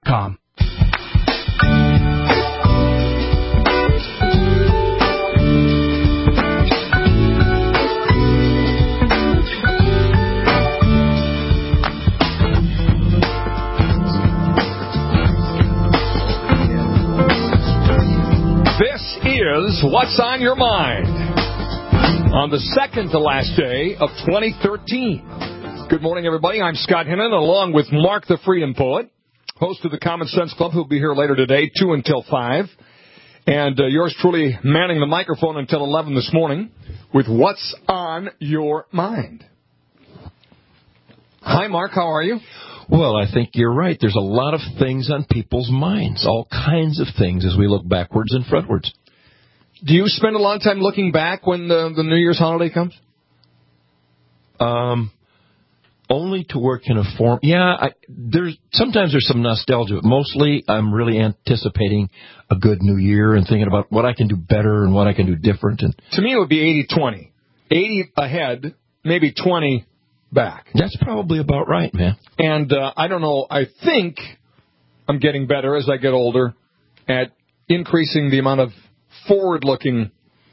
CharityMobile.com. This is What's on Your Mind on the second to last day of 2013. Good morning, everybody. I'm Scott Hinnon, along with Mark the Freedom Poet, host of the Common Sense Club, who'll be here later today, 2 until 5. And yours truly manning the microphone until 11 this morning with What's on Your Mind. Hi, Mark. How are you? Well, I think you're right. There's a lot of things on people's minds, all kinds of things as we look backwards and frontwards. Do you spend a lot of time looking back when the New Year's holiday comes? Only to work in a form. Yeah, sometimes there's some nostalgia, but mostly I'm really anticipating a good New Year and thinking about what I can do better and what I can do different. And to me, it would be 80-20. 80 ahead, maybe 20 back. That's probably about right, man. And I don't know, I think I'm getting better as I get older at increasing the amount of forward-looking,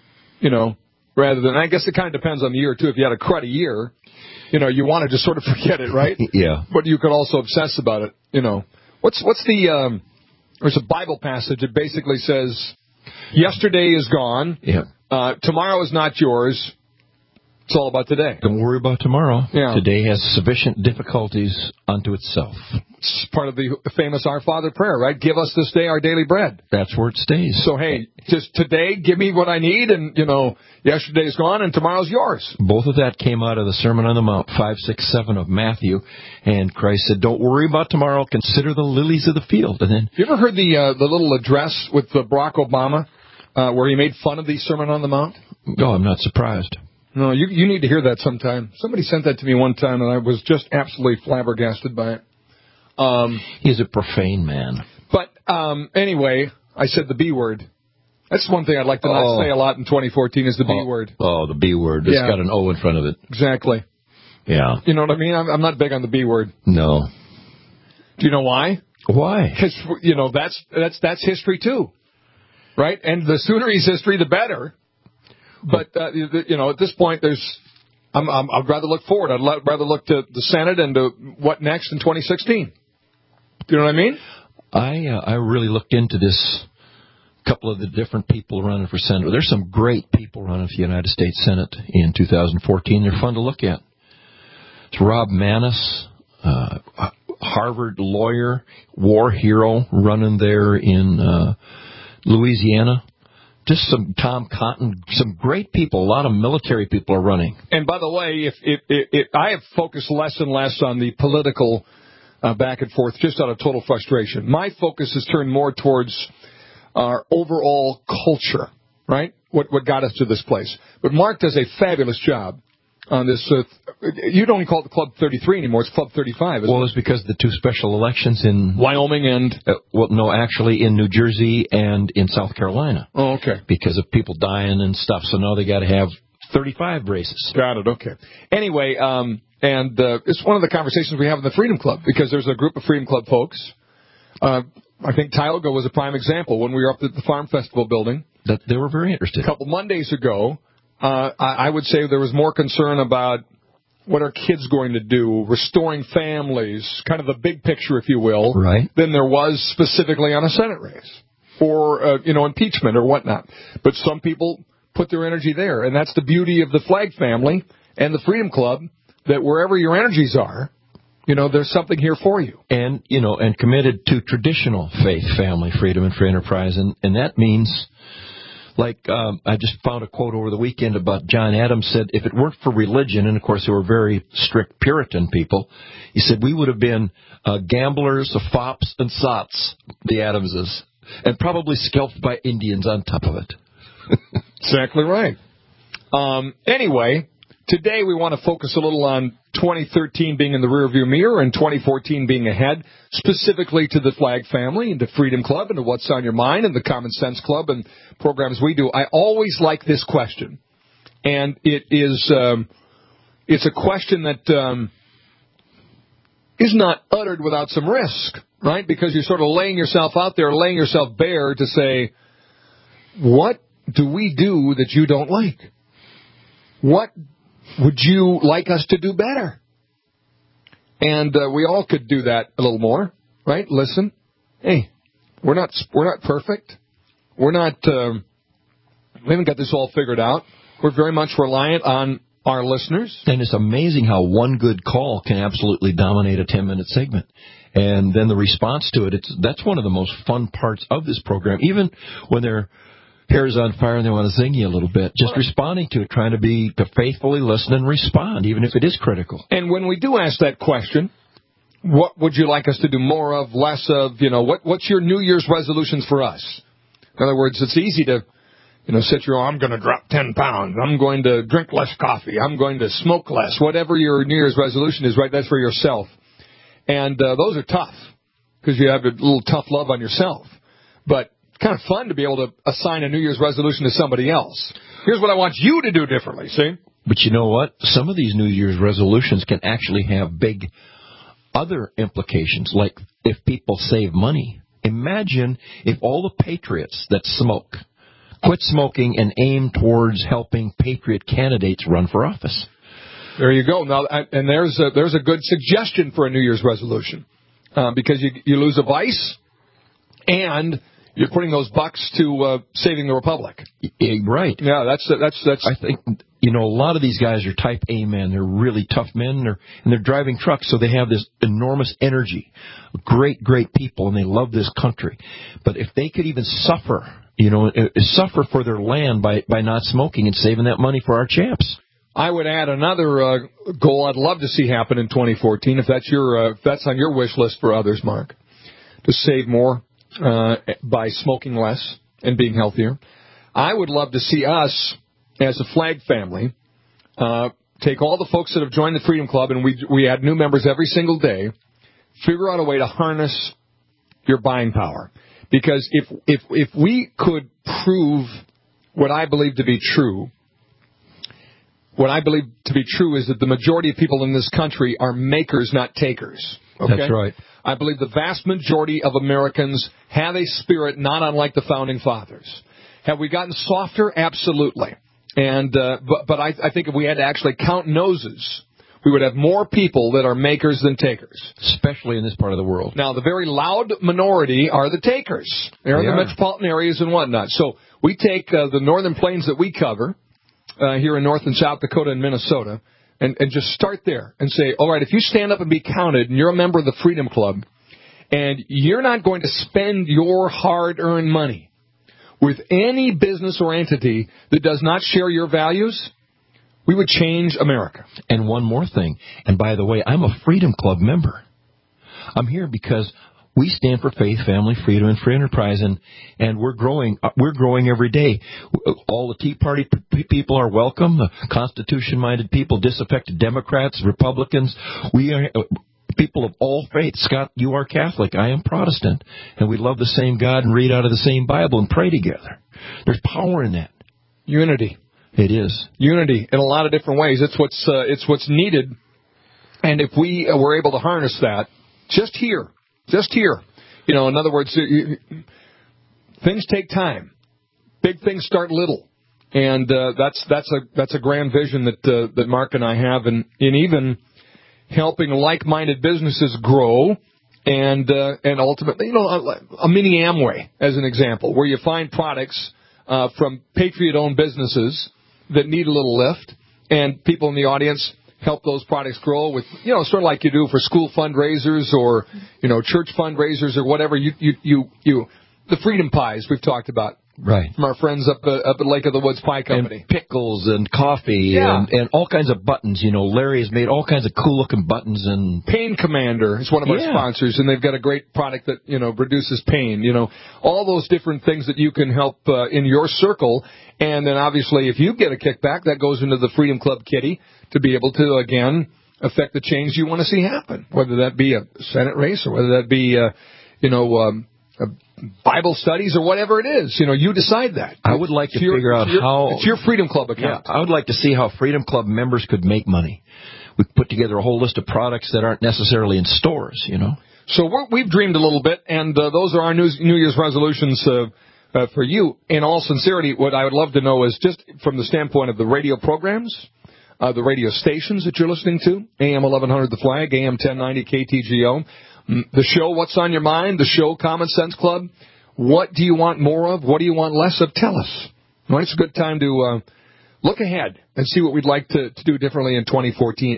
rather than, I guess it kind of depends on the year, too. If you had a cruddy year, you want to just sort of forget it, right? Yeah. But you could also obsess about it, What's the, there's a Bible passage that basically says, yesterday is gone. Yeah. Tomorrow is not yours. It's all about today. Don't worry about tomorrow. Yeah. Today has sufficient difficulties unto itself. It's part of the famous Our Father prayer, right? Give us this day our daily bread. That's where it stays. So, hey, just today, give me what I need, and, yesterday's gone, and tomorrow's yours. Both of that came out of the Sermon on the Mount, 5, 6, 7 of Matthew, and Christ said, don't worry about tomorrow, consider the lilies of the field. And then, you ever heard the little address with Barack Obama where he made fun of the Sermon on the Mount? Oh, I'm not surprised. No, you need to hear that sometime. Somebody sent that to me one time, and I was just absolutely flabbergasted by it. He's a profane man. But anyway, I said the B word. That's one thing I'd like to not say a lot in 2014 is the B word. Oh, the B word. It's got an O in front of it. Exactly. Yeah. You know what I mean? I'm not big on the B word. No. Do you know why? Why? Because, that's history, too. Right? And the sooner he's history, the better. But, at this point, I'd rather look forward. I'd rather look to the Senate and to what next in 2016. Do you know what I mean? I really looked into this, couple of the different people running for Senate. There's some great people running for the United States Senate in 2014. They're fun to look at. It's Rob Maness, Harvard lawyer, war hero, running there in Louisiana. Just some Tom Cotton, some great people. A lot of military people are running. And by the way, if I have focused less and less on the political back and forth, just out of total frustration. My focus has turned more towards our overall culture, right? What got us to this place. But Mark does a fabulous job on this. You don't even call it the Club 33 anymore. It's Club 35. Well, it's because the two special elections in Wyoming and actually in New Jersey and in South Carolina. Oh, okay. Because of people dying and stuff. So now they got to have 35 races. Got it. Okay. Anyway, it's one of the conversations we have in the Freedom Club because there's a group of Freedom Club folks. I think Tioga was a prime example when we were up at the Farm Festival building. That they were very interested. A couple Mondays ago. I would say there was more concern about what are kids going to do, restoring families, kind of the big picture, if you will, right, than there was specifically on a Senate race or, impeachment or whatnot. But some people put their energy there, and that's the beauty of the Flag family and the Freedom Club, that wherever your energies are, there's something here for you. And, and committed to traditional faith, family, freedom, and free enterprise. And that means... I just found a quote over the weekend about John Adams said, if it weren't for religion, and of course they were very strict Puritan people, he said, we would have been gamblers, fops, and sots, the Adamses, and probably scalped by Indians on top of it. Exactly right. Anyway, today we want to focus a little on 2013 being in the rearview mirror and 2014 being ahead, specifically to the Flag family and the Freedom Club and to What's on Your Mind and the Common Sense Club and programs we do. I always like this question, and it's a question that is not uttered without some risk, right? Because you're sort of laying yourself out there, laying yourself bare to say, what do we do that you don't like? What would you like us to do better? And we all could do that a little more, right? Listen, hey, we're not perfect. We haven't got this all figured out. We're very much reliant on our listeners. And it's amazing how one good call can absolutely dominate a 10-minute segment. And then the response to it, that's one of the most fun parts of this program. Even when their hair is on fire and they want to zing you a little bit, just responding to it, trying to faithfully listen and respond, even if it is critical. And when we do ask that question, what would you like us to do more of, less of, what's your New Year's resolutions for us? In other words, it's easy to, set I'm going to drop 10 pounds. I'm going to drink less coffee. I'm going to smoke less. Whatever your New Year's resolution is, right, that's for yourself. And those are tough because you have a little tough love on yourself. But it's kind of fun to be able to assign a New Year's resolution to somebody else. Here's what I want you to do differently, see? But you know what? Some of these New Year's resolutions can actually have big other implications, like if people save money. Imagine if all the patriots that smoke quit smoking and aim towards helping patriot candidates run for office. There you go. Now, and there's a good suggestion for a New Year's resolution, because you lose a vice, and you're putting those bucks to saving the republic. Right. Yeah, that's. I think a lot of these guys are type A men. They're really tough men, and they're driving trucks, so they have this enormous energy. Great people, and they love this country. But if they could even suffer for their land by not smoking and saving that money for our champs. I would add another goal I'd love to see happen in 2014, if that's on your wish list for others, Mark, to save more by smoking less and being healthier. I would love to see us, as a flag family, take all the folks that have joined the Freedom Club, and we add new members every single day, figure out a way to harness your buying power. Because if we could prove what I believe to be true, what I believe to be true is that the majority of people in this country are makers, not takers. Okay? That's right. I believe the vast majority of Americans have a spirit not unlike the Founding Fathers. Have we gotten softer? Absolutely. And but I think if we had to actually count noses, we would have more people that are makers than takers. Especially in this part of the world. Now, the very loud minority are the takers. They're in the metropolitan areas and whatnot. So we take the northern plains that we cover, here in North and South Dakota and Minnesota, and just start there and say, all right, if you stand up and be counted and you're a member of the Freedom Club and you're not going to spend your hard-earned money with any business or entity that does not share your values, we would change America. And one more thing, and by the way, I'm a Freedom Club member. I'm here because we stand for faith, family, freedom, and free enterprise, and we're growing. We're growing every day. All the Tea Party people are welcome. The Constitution-minded people, disaffected Democrats, Republicans. We are people of all faiths. Scott, you are Catholic. I am Protestant, and we love the same God and read out of the same Bible and pray together. There's power in that. Unity. It is unity in a lot of different ways. It's what's needed, and if we were able to harness that, just here. In other words, things take time. Big things start little, and that's a grand vision that Mark and I have, and in even helping like-minded businesses grow, and ultimately, a mini Amway as an example, where you find products from patriot-owned businesses that need a little lift, and people in the audience help those products grow with, sort of like you do for school fundraisers or, church fundraisers or whatever. The Freedom Pies we've talked about. Right. From our friends up at Lake of the Woods Pie Company. And pickles and coffee and all kinds of buttons. Larry has made all kinds of cool-looking buttons. And Pain Commander is one of our sponsors, and they've got a great product that, reduces pain. All those different things that you can help in your circle. And then, obviously, if you get a kickback, that goes into the Freedom Club kitty to be able to, again, affect the change you want to see happen, whether that be a Senate race or whether that be, Bible studies or whatever it is. You decide that. I would like to figure out how... It's your Freedom Club account. Yeah, I would like to see how Freedom Club members could make money. We put together a whole list of products that aren't necessarily in stores, So we've dreamed a little bit, and those are our New Year's resolutions for you. In all sincerity, what I would love to know is just from the standpoint of the radio programs, the radio stations that you're listening to, AM 1100 The Flag, AM 1090 KTGO, the show What's on Your Mind, the show Common Sense Club. What do you want more of? What do you want less of? Tell us. Well, it's a good time to look ahead and see what we'd like to do differently in 2014.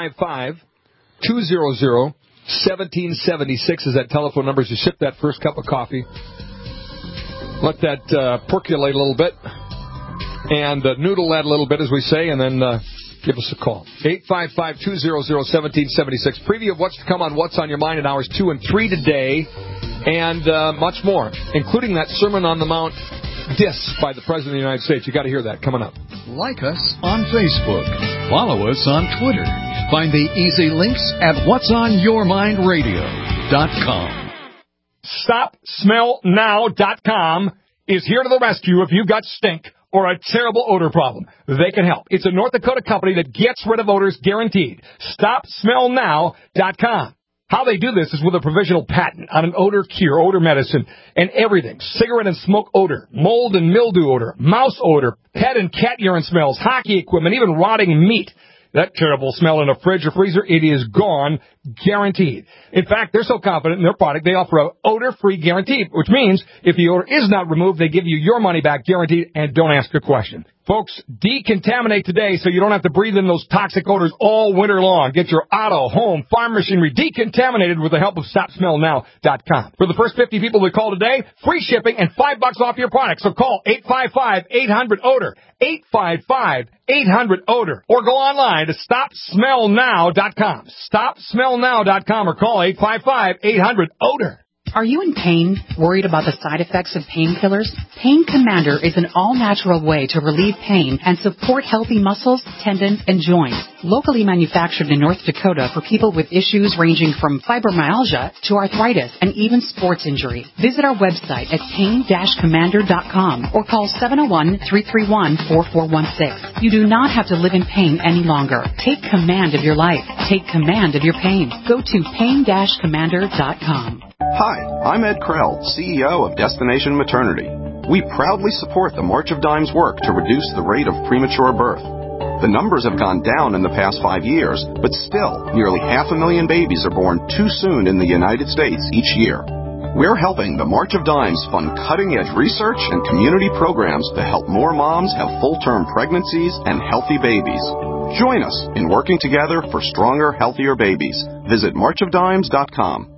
855-200-1776 is that telephone number as you sip that first cup of coffee. Let that percolate a little bit and noodle that a little bit, as we say, and then give us a call. 855-200-1776. Preview of what's to come on What's on Your Mind in hours 2 and 3 today, and much more, including that Sermon on the Mount diss by the President of the United States. You got to hear that coming up. Like us on Facebook. Follow us on Twitter. Find the easy links at whatsonyourmindradio.com. StopSmellNow.com is here to the rescue if you've got stink or a terrible odor problem. They can help. It's a North Dakota company that gets rid of odors guaranteed. StopSmellNow.com. How they do this is with a provisional patent on an odor cure, odor medicine, and everything. Cigarette and smoke odor, mold and mildew odor, mouse odor, pet and cat urine smells, hockey equipment, even rotting meat. That terrible smell in a fridge or freezer, it is gone, guaranteed. In fact, they're so confident in their product, they offer an odor-free guarantee, which means if the odor is not removed, they give you your money back guaranteed, and don't ask a question. Folks, decontaminate today so you don't have to breathe in those toxic odors all winter long. Get your auto, home, farm machinery decontaminated with the help of StopSmellNow.com. For the first 50 people that call today, free shipping and $5 off your product. So call 855-800-ODOR, 855-800-ODOR, or go online to StopSmellNow.com, StopSmellNow.com, or call 855-800-ODOR. Are you in pain? Worried about the side effects of painkillers? Pain Commander is an all-natural way to relieve pain and support healthy muscles, tendons, and joints. Locally manufactured in North Dakota for people with issues ranging from fibromyalgia to arthritis and even sports injury. Visit our website at pain-commander.com or call 701-331-4416. You do not have to live in pain any longer. Take command of your life. Take command of your pain. Go to pain-commander.com. Hi, I'm Ed Krell, CEO of Destination Maternity. We proudly support the March of Dimes work to reduce the rate of premature birth. The numbers have gone down in the past 5 years, but still, nearly 500,000 babies are born too soon in the United States each year. We're helping the March of Dimes fund cutting-edge research and community programs to help more moms have full-term pregnancies and healthy babies. Join us in working together for stronger, healthier babies. Visit marchofdimes.com.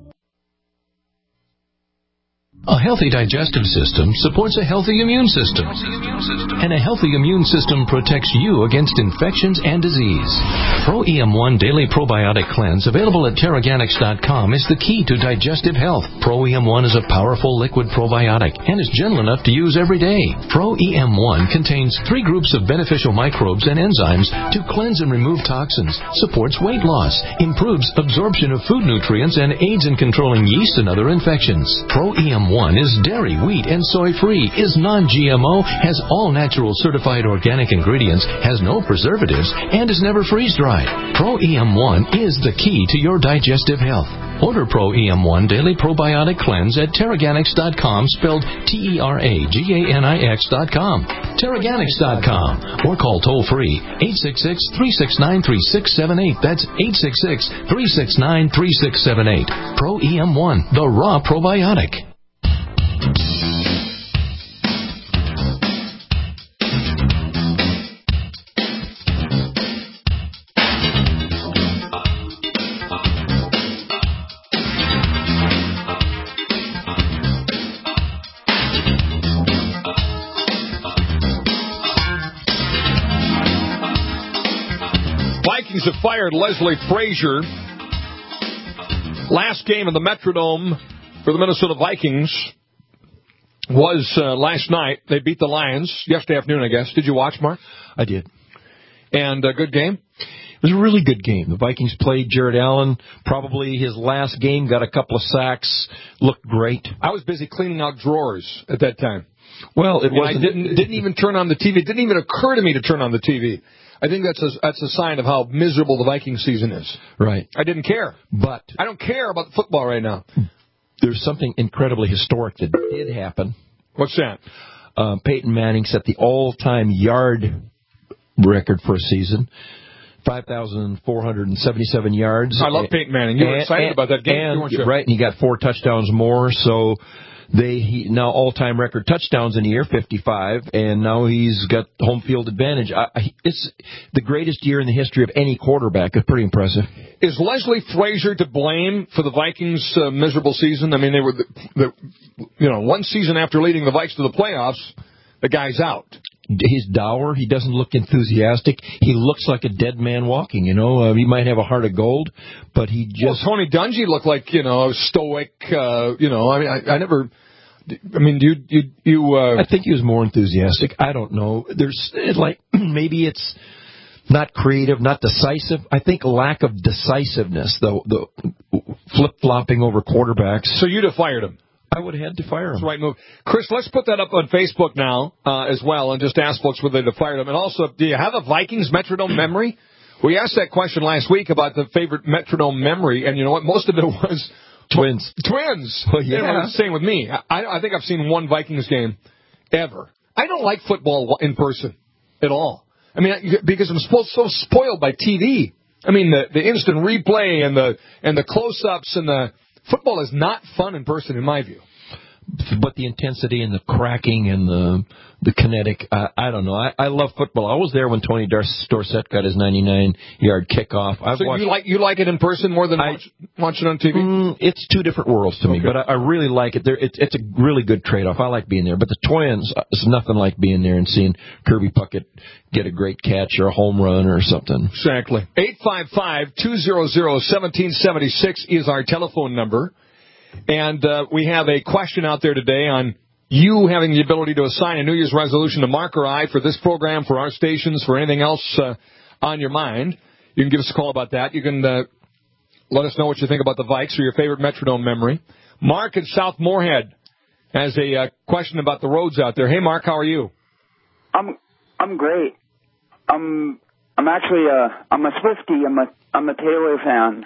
A healthy digestive system supports a healthy immune system. And a healthy immune system protects you against infections and disease. Pro EM1 Daily Probiotic Cleanse, available at Teraganix.com, is the key to digestive health. Pro EM1 is a powerful liquid probiotic and is gentle enough to use every day. Pro EM1 contains 3 groups of beneficial microbes and enzymes to cleanse and remove toxins, supports weight loss, improves absorption of food nutrients, and aids in controlling yeast and other infections. Pro EM1 is dairy, wheat, and soy-free, is non-GMO, has all natural certified organic ingredients, has no preservatives, and is never freeze-dried. Pro EM1 is the key to your digestive health. Order Pro EM1 Daily Probiotic Cleanse at Teraganix.com, spelled Teraganix.com. Teraganix.com, or call toll-free 866-369-3678. That's 866-369-3678. Pro EM1, the raw probiotic. Vikings have fired Leslie Frazier. Last game of the Metrodome for the Minnesota Vikings was last night. They beat the Lions yesterday afternoon, I guess. Did you watch, Mark? I did. And a good game? It was a really good game. The Vikings played Jared Allen, probably his last game, got a couple of sacks, looked great. I was busy cleaning out drawers at that time. Well, it wasn't. I didn't even turn on the TV. It didn't even occur to me to turn on the TV. I think that's a sign of how miserable the Viking season is. Right. I didn't care. But I don't care about football right now. There's something incredibly historic that did happen. What's that? Peyton Manning set the all-time yard record for a season. 5,477 yards. I love Peyton Manning. You were excited about that game, weren't you? Right, and he got 4 touchdowns more, so he now all-time record touchdowns in the year, 55, and now he's got home field advantage. It's the greatest year in the history of any quarterback. It's pretty impressive. Is Leslie Frazier to blame for the Vikings' miserable season? I mean, they were, one season after leading the Vikes to the playoffs, the guy's out. He's dour. He doesn't look enthusiastic. He looks like a dead man walking, He might have a heart of gold, but he just... Well, Tony Dungy looked like, stoic, I never... I mean, do you... I think he was more enthusiastic. I don't know. There's, maybe it's not creative, not decisive. I think lack of decisiveness, the flip-flopping over quarterbacks. So you'd have fired him? I would have had to fire him. That's the right move. Chris, let's put that up on Facebook now as well and just ask folks whether they'd have fired him. And also, do you have a Vikings metronome memory? We asked that question last week about the favorite metronome memory, and you know what? Most of it was... Twins. Well, yeah. It's the same with me. I think I've seen one Vikings game ever. I don't like football in person at all. I mean, because I'm so spoiled by TV. I mean, the instant replay and the close-ups and the... Football is not fun in person, in my view. But the intensity and the cracking and the kinetic, I don't know. I love football. I was there when Tony Dorsett got his 99-yard kickoff. You like it in person more than watch it on TV? It's two different worlds to me, but I really like it. It's a really good trade-off. I like being there. But the Twins, it's nothing like being there and seeing Kirby Puckett get a great catch or a home run or something. Exactly. 855-200-1776 is our telephone number. And we have a question out there today on you having the ability to assign a New Year's resolution to Mark or I for this program, for our stations, for anything else on your mind. You can give us a call about that. You can let us know what you think about the Vikes or your favorite metronome memory. Mark in South Moorhead has a question about the roads out there. Hey, Mark, how are you? I'm great. I'm actually I'm a Swiftie. I'm a Taylor fan.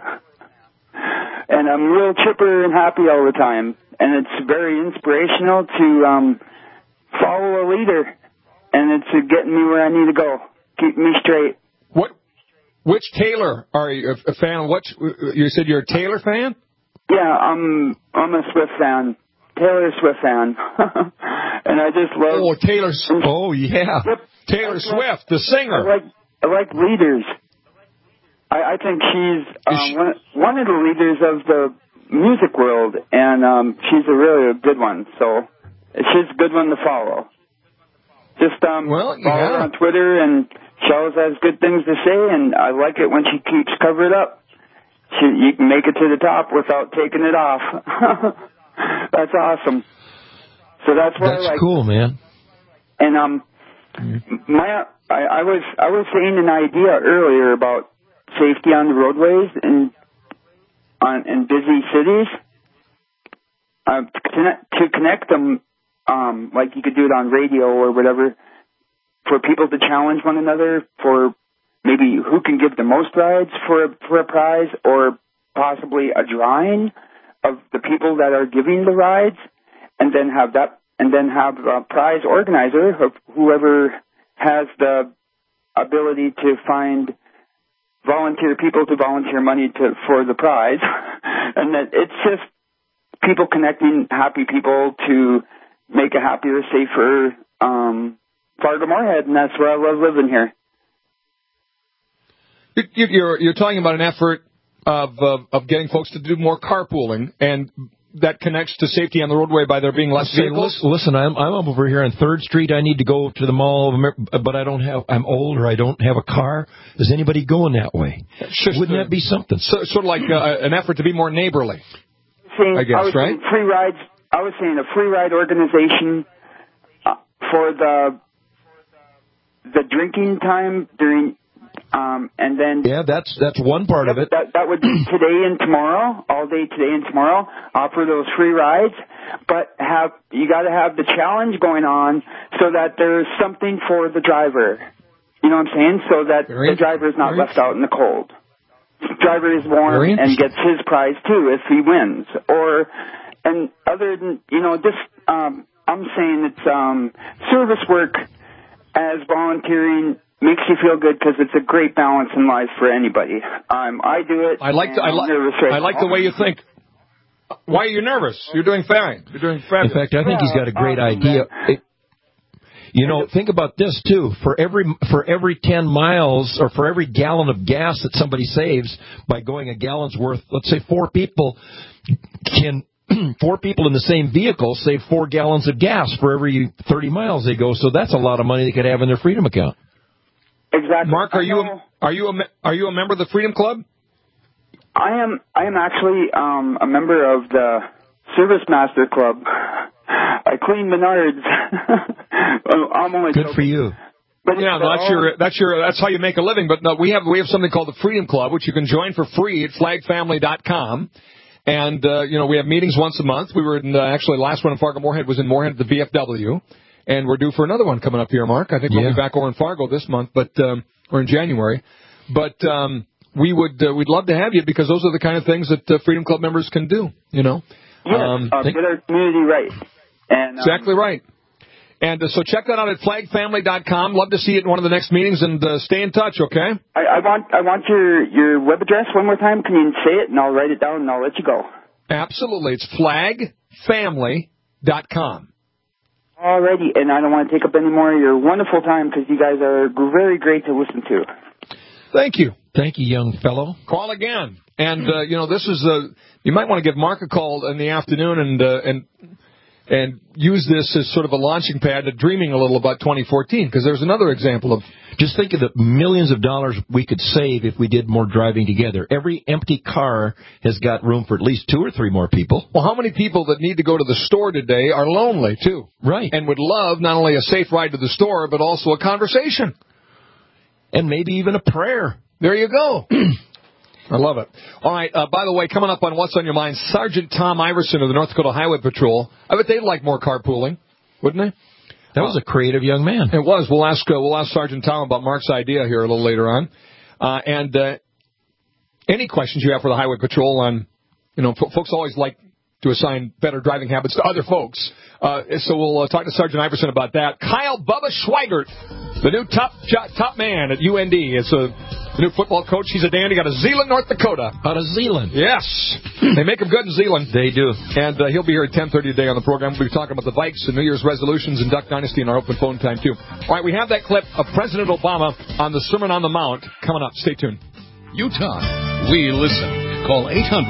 And I'm real chipper and happy all the time. And it's very inspirational to follow a leader. And it's getting me where I need to go. Keep me straight. Which Taylor are you a fan of? You said you're a Taylor fan? Yeah, I'm a Swift fan. Taylor Swift fan. And I just love... Oh, Taylor Swift. Oh, yeah. Yep. Taylor Swift, the singer. I like leaders. I think she's one of the leaders of the music world, and she's a really good one. So she's a good one to follow. Just follow her on Twitter, and she always has good things to say, and I like it when she keeps covered up. You can make it to the top without taking it off. That's awesome. So that's what I like. That's cool, man. And I was saying an idea earlier about safety on the roadways in busy cities, to connect them, like you could do it on radio or whatever, for people to challenge one another for maybe who can give the most rides for a prize, or possibly a drawing of the people that are giving the rides, and then have a prize organizer, whoever has the ability to find volunteer people to volunteer money for the prize. And that it's just people connecting happy people to make a happier, safer Fargo-Moorhead, and that's where I love living here. You're talking about an effort of getting folks to do more carpooling, and that connects to safety on the roadway by there being less vehicles? Listen, I'm over here on 3rd Street. I need to go to the Mall of America, but I'm old, or I don't have a car. Is anybody going that way? Wouldn't that be something? Sort of like an effort to be more neighborly, I guess, right? Free rides. I was saying a free ride organization for the drinking time during... and then that's one part of it. That would be today and tomorrow, all day today and tomorrow. Offer those free rides, but you got to have the challenge going on so that there's something for the driver. You know what I'm saying? So that the driver is not left out in the cold. The driver is warm and gets his prize too if he wins. And other than, I'm saying it's service work as volunteering makes you feel good because it's a great balance in life for anybody. I do it. I like the way you think. Why are you nervous? You're doing fine. You're doing fabulous. In fact, I think he's got a great idea. Think about this too. For every 10 miles or for every gallon of gas that somebody saves by going a gallon's worth, let's say 4 people in the same vehicle save 4 gallons of gas for every 30 miles they go. So that's a lot of money they could have in their Freedom account. Exactly. Mark, are you a member of the Freedom Club? I am actually a member of the Service Master Club. I clean Menards. I'm only good for you. But that's how you make a living. But no, we have something called the Freedom Club, which you can join for free at flagfamily.com. And we have meetings once a month. We were actually last one in Fargo-Moorhead was in Moorhead at the VFW, and we're due for another one coming up here, Mark. I think we'll be back over in Fargo this month, or in January. But we'd love to have you because those are the kind of things that Freedom Club members can do. Get our community right. And, exactly right. And so check that out at flagfamily.com. Love to see it in one of the next meetings, and stay in touch, okay? I want your web address one more time. Can you say it, and I'll write it down, and I'll let you go. Absolutely. It's flagfamily.com. Alrighty, and I don't want to take up any more of your wonderful time because you guys are very great to listen to. Thank you. Thank you, young fellow. Call again. And, this is you might want to give Mark a call in the afternoon and use this as sort of a launching pad to dreaming a little about 2014, because there's another example of... Just think of the millions of dollars we could save if we did more driving together. Every empty car has got room for at least 2 or 3 more people. Well, how many people that need to go to the store today are lonely, too? Right. And would love not only a safe ride to the store, but also a conversation. And maybe even a prayer. There you go. I love it. All right, by the way, coming up on What's on Your Mind, Sergeant Tom Iverson of the North Dakota Highway Patrol. I bet they'd like more carpooling, wouldn't they? That was a creative young man. It was. We'll ask Sergeant Tom about Mark's idea here a little later on. And any questions you have for the Highway Patrol on, folks always like to assign better driving habits to other folks. So we'll talk to Sergeant Iverson about that. Kyle Bubba Schweigert, the new top man at UND. It's the new football coach. He's a dandy out of Zeeland, North Dakota. Out of Zeeland. Yes. They make him good in Zeeland. They do. And he'll be here at 10:30 today on the program. We'll be talking about the Vikes and New Year's resolutions and Duck Dynasty in our open phone time, too. All right, we have that clip of President Obama on the Sermon on the Mount coming up. Stay tuned. Utah, we listen. Call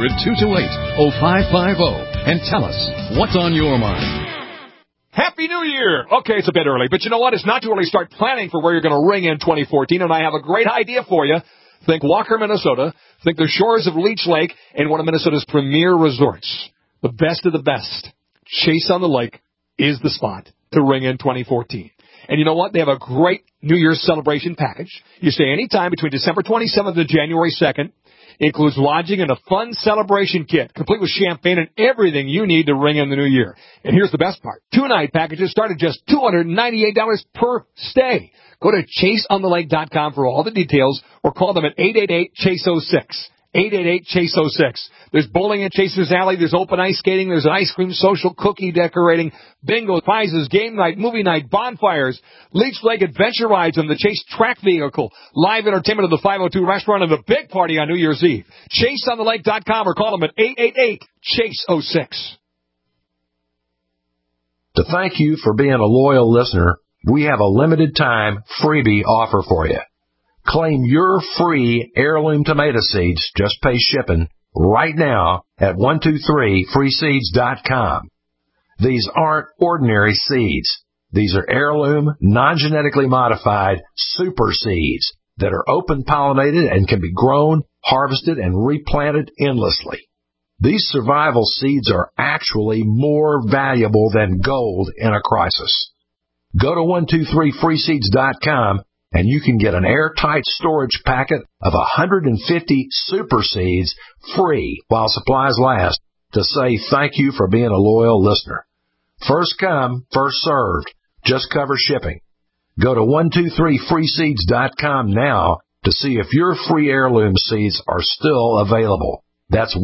800-228-0550 and tell us what's on your mind. Happy New Year! Okay, it's a bit early, but you know what? It's not too early to start planning for where you're going to ring in 2014, and I have a great idea for you. Think Walker, Minnesota. Think the shores of Leech Lake and one of Minnesota's premier resorts. The best of the best. Chase on the Lake is the spot to ring in 2014. And you know what? They have a great New Year's celebration package. You stay anytime between December 27th and January 2nd. Includes lodging and a fun celebration kit, complete with champagne and everything you need to ring in the new year. And here's the best part. 2-night packages start at just $298 per stay. Go to chaseonthelake.com for all the details or call them at 888-CHASE-06. 888-CHASE-06. There's bowling at Chaser's Alley. There's open ice skating. There's an ice cream social, cookie decorating, bingo, prizes, game night, movie night, bonfires, Leech Lake adventure rides on the Chase track vehicle, live entertainment of the 502 restaurant, and the big party on New Year's Eve. ChaseOnTheLake.com or call them at 888-CHASE-06. To thank you for being a loyal listener, we have a limited time freebie offer for you. Claim your free heirloom tomato seeds, just pay shipping, right now at 123freeseeds.com. These aren't ordinary seeds. These are heirloom, non-genetically modified super seeds that are open pollinated and can be grown, harvested, and replanted endlessly. These survival seeds are actually more valuable than gold in a crisis. Go to 123freeseeds.com and you can get an airtight storage packet of 150 super seeds free while supplies last to say thank you for being a loyal listener. First come, first served. Just cover shipping. Go to 123freeseeds.com now to see if your free heirloom seeds are still available. That's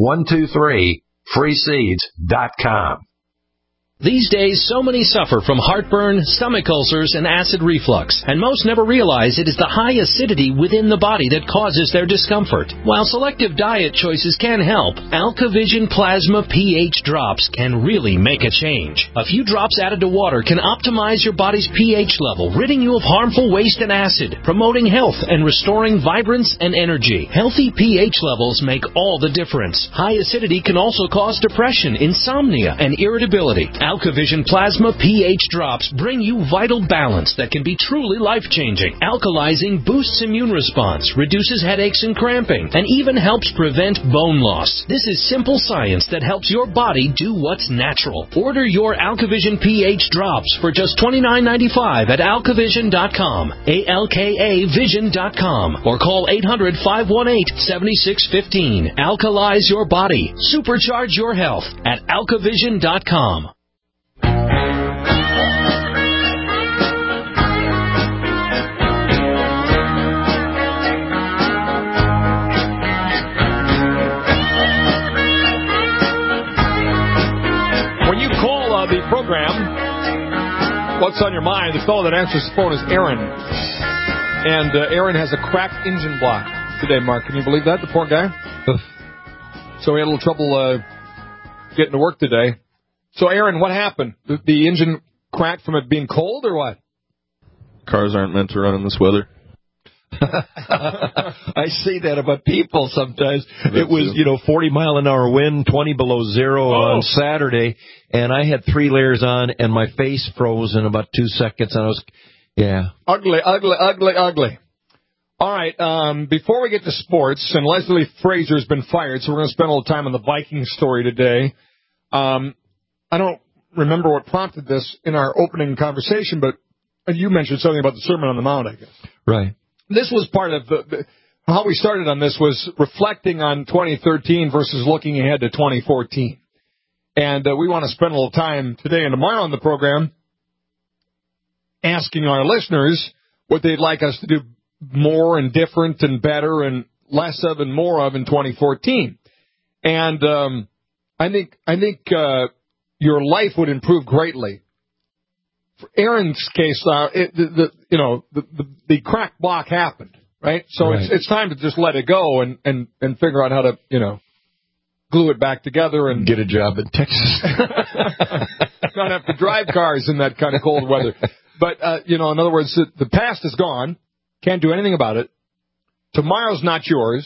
123freeseeds.com. These days, so many suffer from heartburn, stomach ulcers, and acid reflux, and most never realize it is the high acidity within the body that causes their discomfort. While selective diet choices can help, AlkaVision Plasma pH drops can really make a change. A few drops added to water can optimize your body's pH level, ridding you of harmful waste and acid, promoting health and restoring vibrance and energy. Healthy pH levels make all the difference. High acidity can also cause depression, insomnia, and irritability. AlkaVision Plasma pH drops bring you vital balance that can be truly life-changing. Alkalizing boosts immune response, reduces headaches and cramping, and even helps prevent bone loss. This is simple science that helps your body do what's natural. Order your AlkaVision pH drops for just $29.95 at alkavision.com, ALKAvision.com, or call 800-518-7615. Alkalize your body. Supercharge your health at alkavision.com. The program, What's on Your Mind, the fellow that answers the phone is Aaron. And Aaron has a cracked engine block today, Mark. Can you believe that? The poor guy. So he had a little trouble getting to work today. So, Aaron, what happened? The engine cracked from it being cold or what? Cars aren't meant to run in this weather. I say that about people sometimes. It was, 40-mile-an-hour wind, 20 below zero on Saturday, and I had 3 layers on, and my face froze in about 2 seconds, and I was, Ugly. All right, before we get to sports, and Leslie Fraser's been fired, so we're going to spend a little time on the Viking story today. I don't remember what prompted this in our opening conversation, but you mentioned something about the Sermon on the Mount, I guess. Right. This was part of how we started on this was reflecting on 2013 versus looking ahead to 2014. And we want to spend a little time today and tomorrow on the program asking our listeners what they'd like us to do more and different and better and less of and more of in 2014. And I think your life would improve greatly. For Aaron's case, the cracked block happened, right? So right. It's time to just let it go and figure out how to, glue it back together and get a job in Texas. Not have to drive cars in that kind of cold weather. But, in other words, the past is gone. Can't do anything about it. Tomorrow's not yours.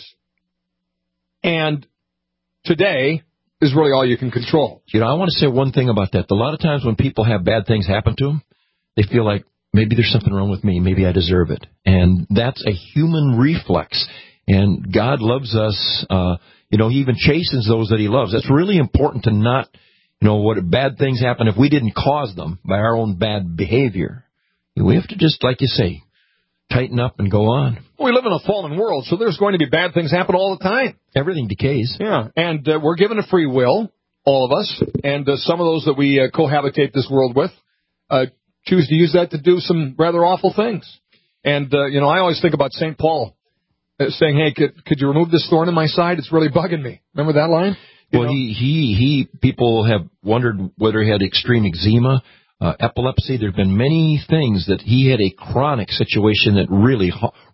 And today is really all you can control. I want to say one thing about that. A lot of times when people have bad things happen to them, they feel like maybe there's something wrong with me. Maybe I deserve it. And that's a human reflex. And God loves us. He even chastens those that he loves. That's really important to not, what bad things happen if we didn't cause them by our own bad behavior. We have to just, like you say, tighten up and go on. We live in a fallen world, so there's going to be bad things happen all the time. Everything decays. Yeah, and we're given a free will, all of us, and some of those that we cohabitate this world with choose to use that to do some rather awful things. And, I always think about St. Paul saying, hey, could you remove this thorn in my side? It's really bugging me. Remember that line? People have wondered whether he had extreme eczema, epilepsy. There have been many things that he had a chronic situation that really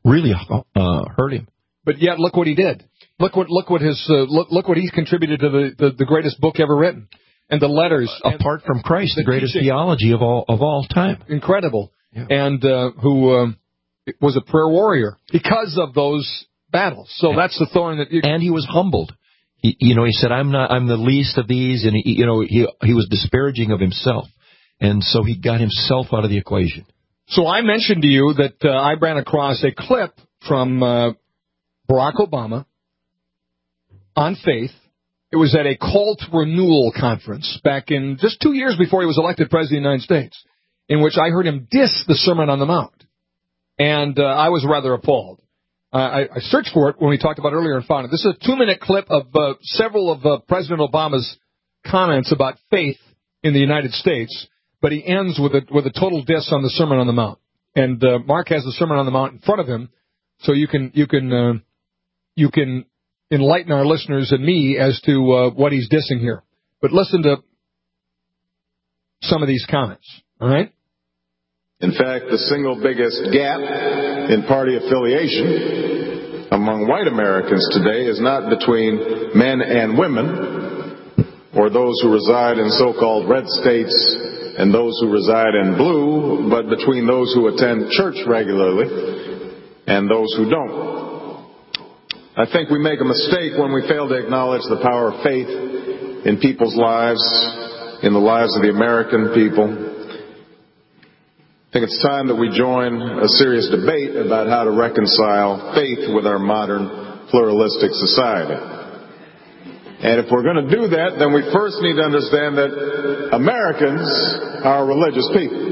hurt him. But yet, look what he did. Look what he's contributed to the greatest book ever written, and the letters. Apart from Christ, the greatest theology of all time. Incredible, yeah. And who was a prayer warrior because of those battles. So that's the thorn that. And he was humbled. He said, I'm the least of these, and he was disparaging of himself. And so he got himself out of the equation. So I mentioned to you that I ran across a clip from Barack Obama on faith. It was at a cult renewal conference back in just 2 years before he was elected President of the United States, in which I heard him diss the Sermon on the Mount. And I was rather appalled. I searched for it when we talked about it earlier and found it. This is a 2-minute clip of several of President Obama's comments about faith in the United States. But he ends with a total diss on the Sermon on the Mount. And Mark has the Sermon on the Mount in front of him, so you can enlighten our listeners and me as to what he's dissing here. But listen to some of these comments, all right? In fact, the single biggest gap in party affiliation among white Americans today is not between men and women, or those who reside in so-called red states and those who reside in blue, but between those who attend church regularly and those who don't. I think we make a mistake when we fail to acknowledge the power of faith in people's lives, in the lives of the American people. I think it's time that we join a serious debate about how to reconcile faith with our modern pluralistic society. And if we're going to do that, then we first need to understand that Americans are religious people.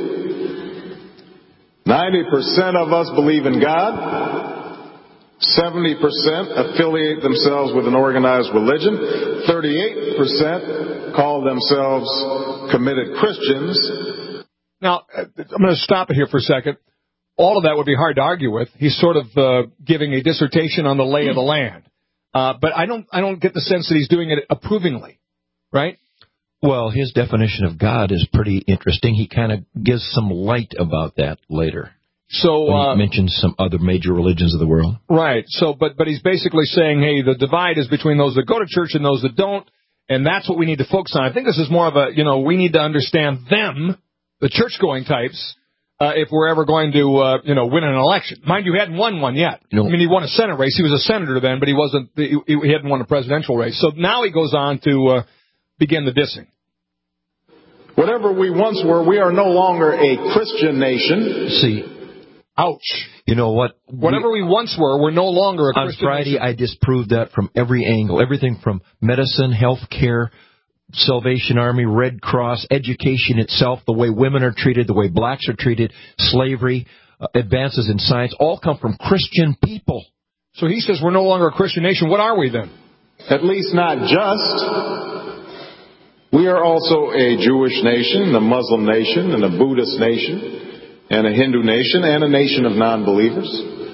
90% of us believe in God. 70% affiliate themselves with an organized religion. 38% call themselves committed Christians. Now, I'm going to stop it here for a second. All of that would be hard to argue with. He's sort of giving a dissertation on the lay of the land. But I don't get the sense that he's doing it approvingly, right? Well, his definition of God is pretty interesting. He kind of gives some light about that later. So when he mentions some other major religions of the world. Right. So, but he's basically saying, hey, the divide is between those that go to church and those that don't, and that's what we need to focus on. I think this is more of a, we need to understand them, the church-going types, if we're ever going to, win an election. Mind you, he hadn't won one yet. No. I mean, he won a Senate race. He was a senator then, but he hadn't won a presidential race. So now he goes on to begin the dissing. Whatever we once were, we are no longer a Christian nation. See. Ouch. You know what? Whatever we once were, we're no longer a Christian On Friday, nation. I disproved that from every angle. Everything from medicine, health care, Salvation Army, Red Cross, education itself, the way women are treated, the way blacks are treated, slavery, advances in science, all come from Christian people. So he says we're no longer a Christian nation. What are we then? At least not just. We are also a Jewish nation, a Muslim nation, and a Buddhist nation, and a Hindu nation, and a nation of non-believers.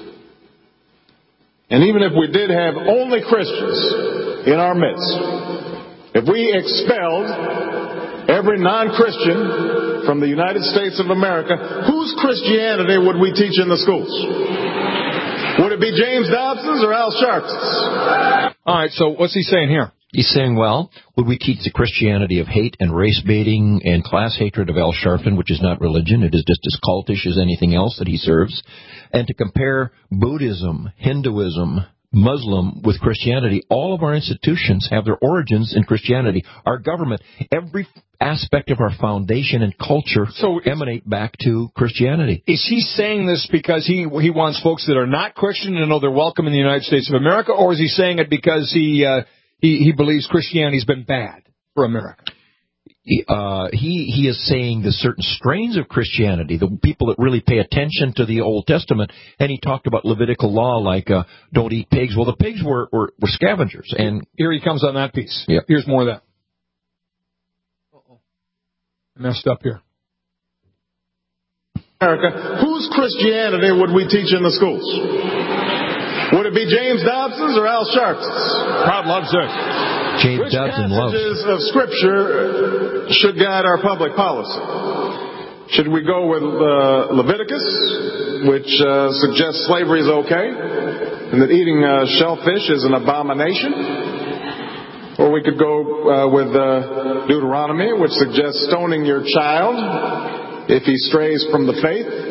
And even if we did have only Christians in our midst, if we expelled every non-Christian from the United States of America, whose Christianity would we teach in the schools? Would it be James Dobson's or Al Sharpton's? All right, so what's he saying here? He's saying, well, would we teach the Christianity of hate and race baiting and class hatred of Al Sharpton, which is not religion, it is just as cultish as anything else that he serves, and to compare Buddhism, Hinduism, Muslim with Christianity? All of our institutions have their origins in Christianity. Our government, every aspect of our foundation and culture emanate back to Christianity. Is he saying this because he wants folks that are not Christian to know they're welcome in the United States of America, or is he saying it because he believes Christianity's been bad for America? He is saying the certain strains of Christianity, the people that really pay attention to the Old Testament, and he talked about Levitical law like don't eat pigs. Well, the pigs were scavengers. And here he comes on that piece. Yep. Here's more of that. I messed up here. America, whose Christianity would we teach in the schools? Would it be James Dobson's or Al Sharpton's? Crowd loves it. James Dobson loves. Which passages of Scripture should guide our public policy? Should we go with Leviticus, which suggests slavery is okay, and that eating shellfish is an abomination? Or we could go with Deuteronomy, which suggests stoning your child if he strays from the faith?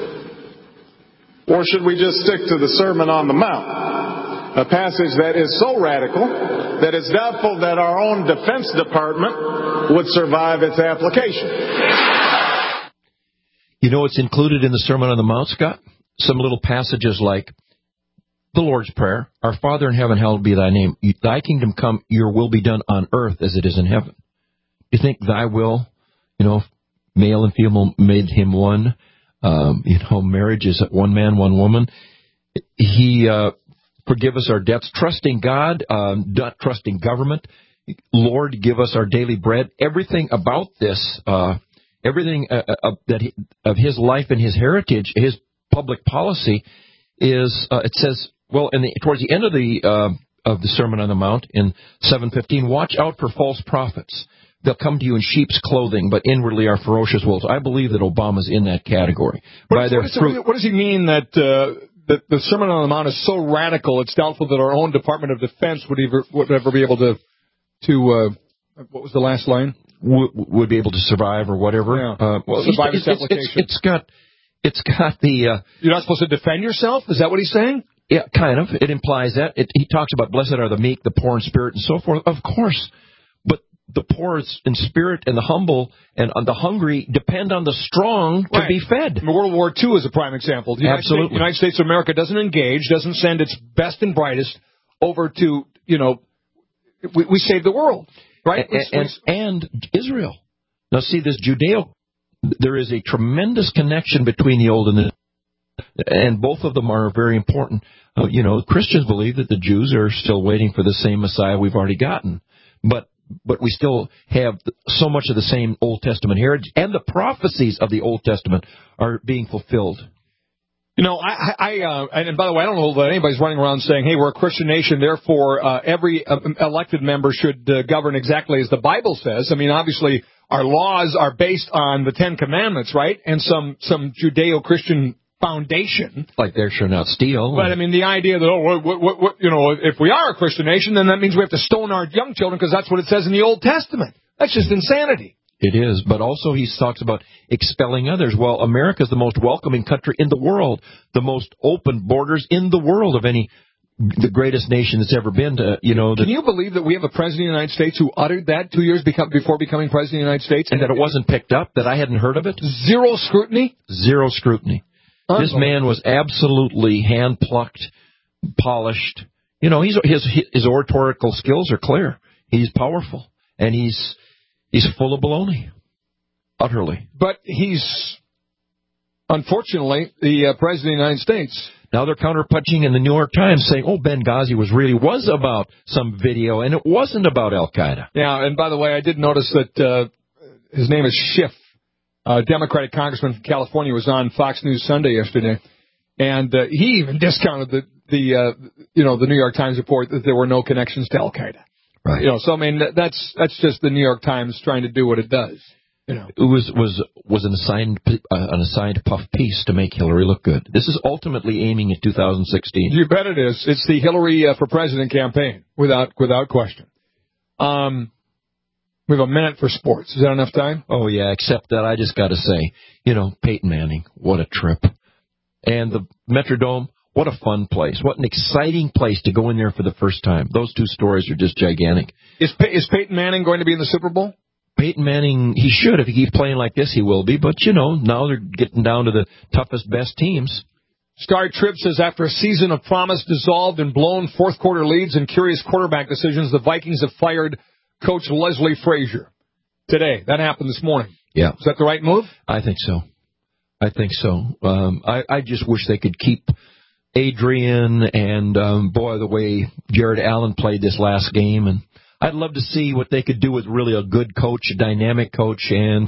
Or should we just stick to the Sermon on the Mount, a passage that is so radical that it's doubtful that our own Defense Department would survive its application? You know what's included in the Sermon on the Mount, Scott? Some little passages like the Lord's Prayer, Our Father in heaven, hallowed be thy name. Thy kingdom come, your will be done on earth as it is in heaven. You think thy will, male and female made him one. Marriage is one man, one woman. He forgive us our debts, trusting God, not trusting government. Lord, give us our daily bread. Everything about this everything of his life and his heritage, his public policy is. It says, well, towards the end of the Sermon on the Mount in 7:15, watch out for false prophets. They'll come to you in sheep's clothing, but inwardly are ferocious wolves. I believe that Obama's in that category. What does he mean that the Sermon on the Mount is so radical, it's doubtful that our own Department of Defense would ever be able to what was the last line? Would be able to survive or whatever. Yeah. Survive its application. It's got the... You're not supposed to defend yourself? Is that what he's saying? Yeah, kind of. It implies that. He talks about blessed are the meek, the poor in spirit, and so forth. Of course. But the poor in spirit and the humble and the hungry depend on the strong to be fed. World War II is a prime example. The Absolutely. United States of America doesn't engage, doesn't send its best and brightest over to, we save the world, right? And Israel. Now, see, there is a tremendous connection between the Old and the New, and both of them are very important. Christians believe that the Jews are still waiting for the same Messiah we've already gotten. But we still have so much of the same Old Testament heritage, and the prophecies of the Old Testament are being fulfilled. And by the way, I don't know that anybody's running around saying, hey, we're a Christian nation, therefore every elected member should govern exactly as the Bible says. I mean, obviously, our laws are based on the Ten Commandments, right? And some Judeo-Christian foundation. Like there shall not steal. But, I mean, the idea that, if we are a Christian nation, then that means we have to stone our young children because that's what it says in the Old Testament. That's just insanity. It is, but also he talks about expelling others. Well, America is the most welcoming country in the world, the most open borders in the world of the greatest nation that's ever been to, Can you believe that we have a president of the United States who uttered that 2 years before becoming president of the United States? And that it wasn't picked up, that I hadn't heard of it? Zero scrutiny? Zero scrutiny. This man was absolutely hand-plucked, polished. His oratorical skills are clear. He's powerful, and he's full of baloney, utterly. But he's, unfortunately, the President of the United States. Now they're counterpunching in the New York Times saying, Benghazi was about some video, and it wasn't about Al-Qaeda. Yeah, and by the way, I did notice that his name is Schiff, Democratic congressman from California, was on Fox News Sunday yesterday, and he even discounted the New York Times report that there were no connections to Al-Qaeda. Right. So I mean that's just the New York Times trying to do what it does. It was an assigned puff piece to make Hillary look good. This is ultimately aiming at 2016. You bet it is. It's the Hillary for President campaign, without question. We have a minute for sports. Is that enough time? Oh yeah, except that I just got to say, Peyton Manning, what a trip, and the Metrodome. What a fun place. What an exciting place to go in there for the first time. Those two stories are just gigantic. Is Peyton Manning going to be in the Super Bowl? Peyton Manning, he should. If he keeps playing like this, he will be. But, now they're getting down to the toughest, best teams. Star Trib says, after a season of promise dissolved and blown fourth-quarter leads and curious quarterback decisions, the Vikings have fired Coach Leslie Frazier today. That happened this morning. Yeah. Is that the right move? I think so. I just wish they could keep Adrian and, the way Jared Allen played this last game. And I'd love to see what they could do with really a good coach, a dynamic coach. And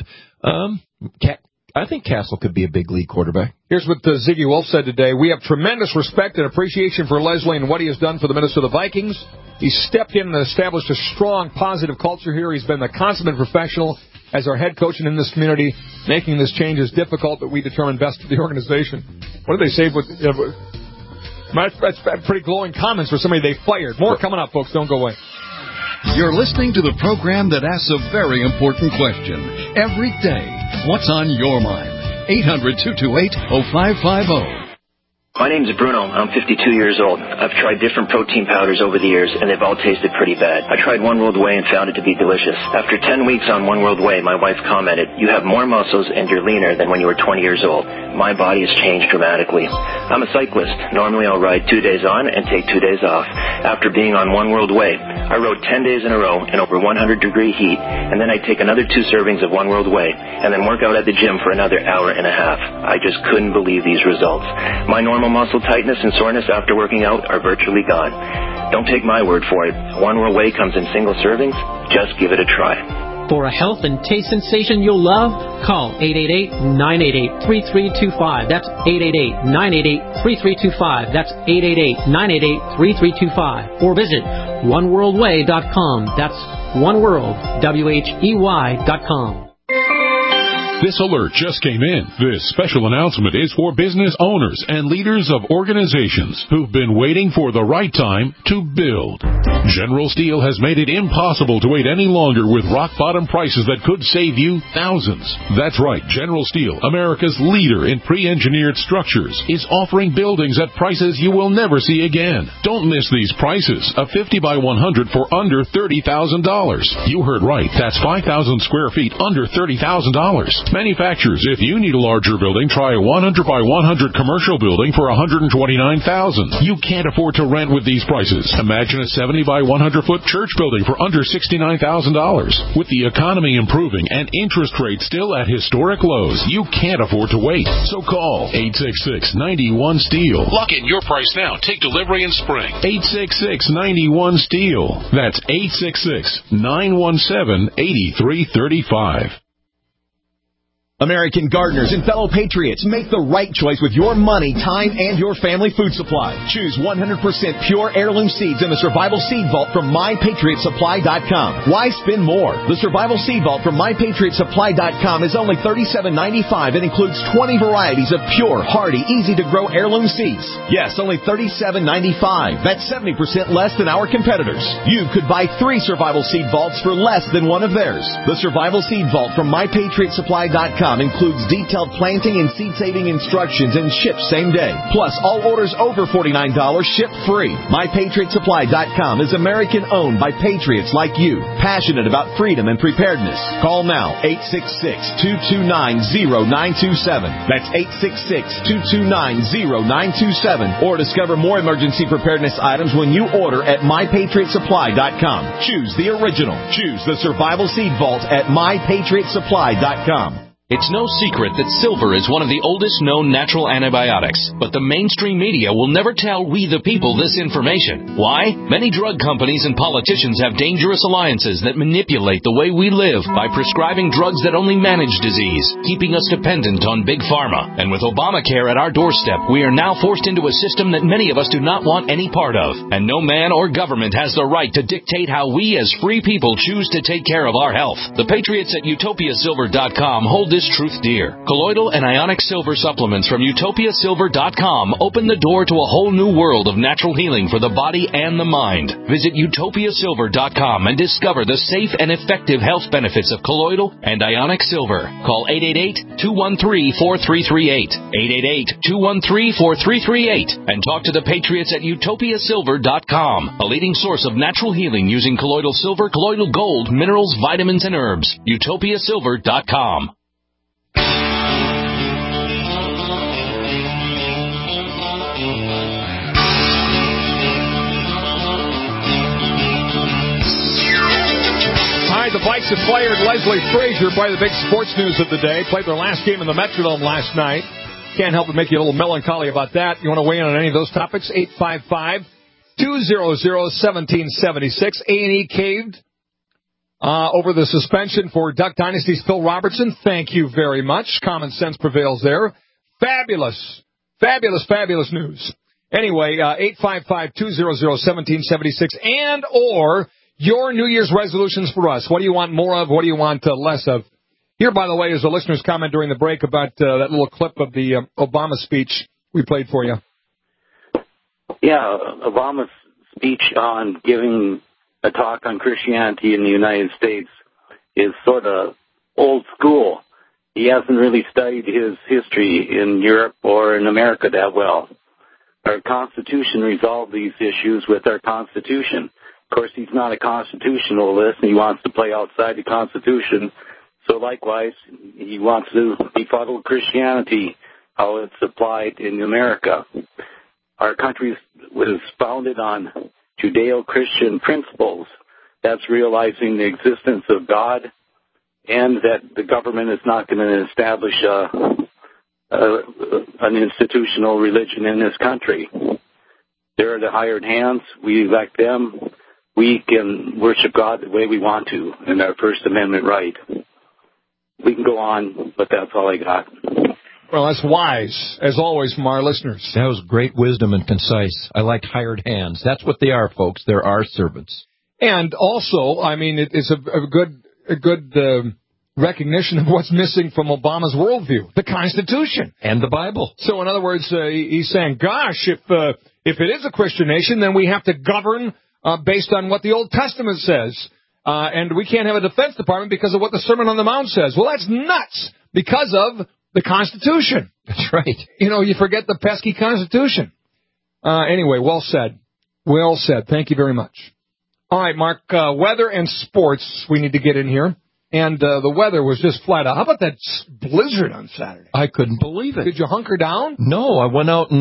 I think Castle could be a big league quarterback. Here's what Ziggy Wolf said today. We have tremendous respect and appreciation for Leslie and what he has done for the Minnesota Vikings. He stepped in and established a strong, positive culture here. He's been the consummate professional as our head coach and in this community. Making this change is difficult, but we determine best for the organization. What did they say? That's pretty glowing comments for somebody they fired. More coming up, folks. Don't go away. You're listening to the program that asks a very important question every day. What's on your mind? 800-228-0550. My name's Bruno. I'm 52 years old. I've tried different protein powders over the years, and they've all tasted pretty bad. I tried One World Whey and found it to be delicious. After 10 weeks on One World Whey, my wife commented, "You have more muscles and you're leaner than when you were 20 years old." My body has changed dramatically. I'm a cyclist. Normally I'll ride 2 days on and take 2 days off. After being on One World Whey, I rode 10 days in a row in over 100-degree heat, and then I'd take another 2 servings of One World Whey, and then work out at the gym for another hour and a half. I just couldn't believe these results. My normal muscle tightness and soreness after working out are virtually gone. Don't take my word for it. One World Whey comes in single servings. Just give it a try. For a health and taste sensation you'll love, Call 888-988-3325. That's 888-988-3325. That's 888-988-3325. Or visit oneworldway.com. That's oneworld.com. This alert just came in. This special announcement is for business owners and leaders of organizations who've been waiting for the right time to build. General Steel has made it impossible to wait any longer with rock-bottom prices that could save you thousands. That's right. General Steel, America's leader in pre-engineered structures, is offering buildings at prices you will never see again. Don't miss these prices. A 50 by 100 for under $30,000. You heard right. That's 5,000 square feet under $30,000. Manufacturers, if you need a larger building, try a 100 by 100 commercial building for $129,000. You can't afford to rent with these prices. Imagine a 70 by 100-foot church building for under $69,000. With the economy improving and interest rates still at historic lows, you can't afford to wait. So call 866-91-STEEL. Lock in your price now. Take delivery in spring. 866-91-STEEL. That's 866-917-8335. American gardeners and fellow patriots, make the right choice with your money, time, and your family food supply. Choose 100% pure heirloom seeds in the Survival Seed Vault from MyPatriotSupply.com. Why spend more? The Survival Seed Vault from MyPatriotSupply.com is only $37.95 and includes 20 varieties of pure, hardy, easy-to-grow heirloom seeds. Yes, only $37.95. That's 70% less than our competitors. You could buy 3 Survival Seed Vaults for less than one of theirs. The Survival Seed Vault from MyPatriotSupply.com includes detailed planting and seed-saving instructions and ships same day. Plus, all orders over $49 ship free. MyPatriotSupply.com is American-owned by patriots like you, passionate about freedom and preparedness. Call now, 866-229-0927. That's 866-229-0927. Or discover more emergency preparedness items when you order at MyPatriotSupply.com. Choose the original. Choose the Survival Seed Vault at MyPatriotSupply.com. It's no secret that silver is one of the oldest known natural antibiotics, but the mainstream media will never tell we the people this information. Why? Many drug companies and politicians have dangerous alliances that manipulate the way we live by prescribing drugs that only manage disease, keeping us dependent on Big Pharma. And with Obamacare at our doorstep, we are now forced into a system that many of us do not want any part of. And no man or government has the right to dictate how we as free people choose to take care of our health. The patriots at UtopiaSilver.com hold this truth dear. Colloidal and ionic silver supplements from UtopiaSilver.com open the door to a whole new world of natural healing for the body and the mind. Visit UtopiaSilver.com and discover the safe and effective health benefits of colloidal and ionic silver. Call 888-213-4338. 888-213-4338. And talk to the patriots at UtopiaSilver.com, a leading source of natural healing using colloidal silver, colloidal gold, minerals, vitamins, and herbs. UtopiaSilver.com. The Vikes have fired Leslie Frazier, probably the big sports news of the day. Played their last game in the Metrodome last night. Can't help but make you a little melancholy about that. You want to weigh in on any of those topics? 855-200-1776. A&E caved over the suspension for Duck Dynasty's Phil Robertson. Thank you very much. Common sense prevails there. Fabulous news. Anyway, 855-200-1776 and or your New Year's resolutions for us. What do you want more of? What do you want less of? Here, by the way, is a listener's comment during the break about that little clip of the Obama speech we played for you. Yeah, Obama's speech on giving a talk on Christianity in the United States is sort of old school. He hasn't really studied his history in Europe or in America that well. Our Constitution resolved these issues with our Constitution. Of course, he's not a constitutionalist, and he wants to play outside the Constitution. So likewise, he wants to befuddle Christianity, how it's applied in America. Our country was founded on Judeo-Christian principles. That's realizing the existence of God and that the government is not going to establish an institutional religion in this country. They're the hired hands. We elect them. We can worship God the way we want to in our First Amendment right. we can go on, but that's all I got. Well, that's wise, as always, from our listeners. That was great wisdom and concise. I like hired hands. That's what they are, folks. They're our servants. And also, I mean, it's a good recognition of what's missing from Obama's worldview, the Constitution. And the Bible. So, in other words, he's saying, gosh, if it is a Christian nation, then we have to govern based on what the Old Testament says. And we can't have a Defense Department because of what the Sermon on the Mount says. Well, that's nuts because of the Constitution. That's right. You know, you forget the pesky Constitution. Anyway, well said. Well said. Thank you very much. All right, Mark, weather and sports we need to get in here. And the weather was just flat out. How about that blizzard on Saturday? I couldn't believe it. Did you hunker down? No, I went out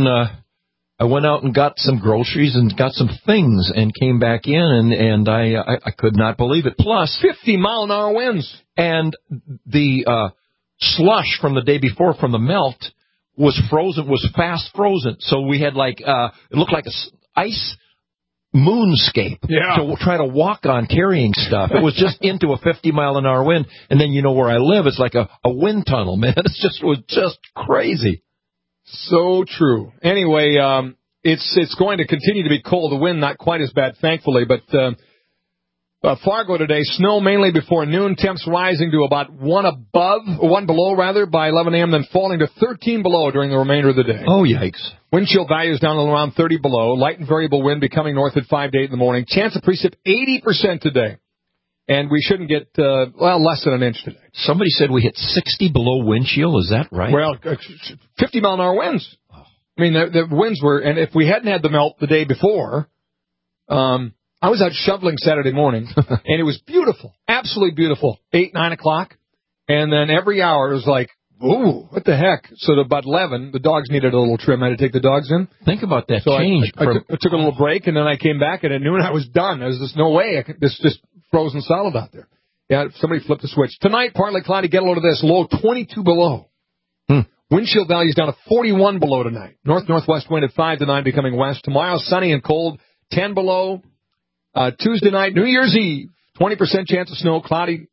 and got some groceries and got some things and came back in and I could not believe it. Plus 50-mile-an-hour winds. And the slush from the day before from the melt was frozen, was fast frozen. So we had it looked like a ice moonscape to try to walk on carrying stuff. It was just into a 50-mile-an-hour wind. And then you know where I live, it's like a wind tunnel, man. It was just crazy. So true. Anyway, it's going to continue to be cold. The wind not quite as bad, thankfully, but Fargo today, snow mainly before noon, temps rising to about 1 below by 11 a.m., then falling to 13 below during the remainder of the day. Oh, yikes. Wind chill values down around 30 below, light and variable wind becoming north at 5 to 8 in the morning. Chance of precip 80% today. And we shouldn't get, less than an inch today. Somebody said we hit 60 below wind chill. Is that right? Well, 50-mile-an-hour winds. I mean, the winds were, and if we hadn't had the melt the day before, I was out shoveling Saturday morning, and it was beautiful, absolutely beautiful, 8, 9 o'clock. And then every hour it was like, ooh, what the heck? So at about 11, the dogs needed a little trim. I had to take the dogs in. Think about that so change. I took a little break, and then I came back, and at noon I was done. There was just no way. This just frozen solid out there. Yeah, somebody flipped the switch. Tonight, partly cloudy. Get a load of this. Low 22 below. Wind chill values down to 41 below tonight. North-northwest wind at 5 to 9 becoming west. Tomorrow, sunny and cold, 10 below. Tuesday night, New Year's Eve, 20% chance of snow, cloudy.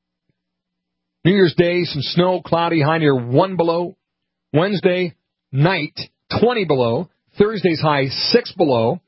New Year's Day, some snow, cloudy, high near 1 below. Wednesday night, 20 below. Thursday's high, 6 below.